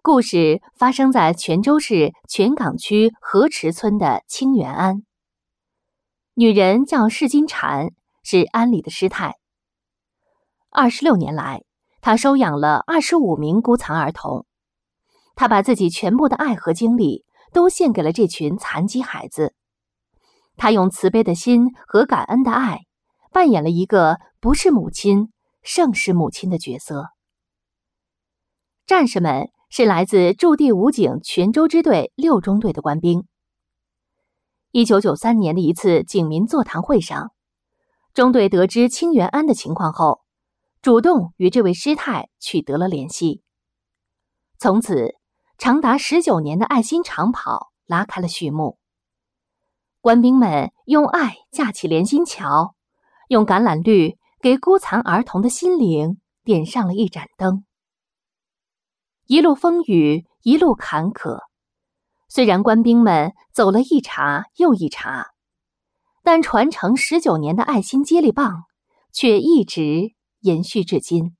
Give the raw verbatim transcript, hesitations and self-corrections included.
故事发生在泉州市泉港区河池村的清源庵。女人叫释金蝉，是庵里的师太。二十六年来，她收养了二十五名孤残儿童。她把自己全部的爱和精力都献给了这群残疾孩子。她用慈悲的心和感恩的爱，扮演了一个不是母亲，胜是母亲的角色。战士们是来自驻地武警泉州支队六中队的官兵。一九九三年的一次警民座谈会上，中队得知清源庵的情况后，主动与这位师太取得了联系。从此，长达十九年的爱心长跑拉开了序幕。官兵们用爱架起连心桥，用橄榄绿给孤残儿童的心灵点上了一盏灯。一路风雨，一路坎坷，虽然官兵们走了一茬又一茬，但传承十九年的爱心接力棒却一直延续至今。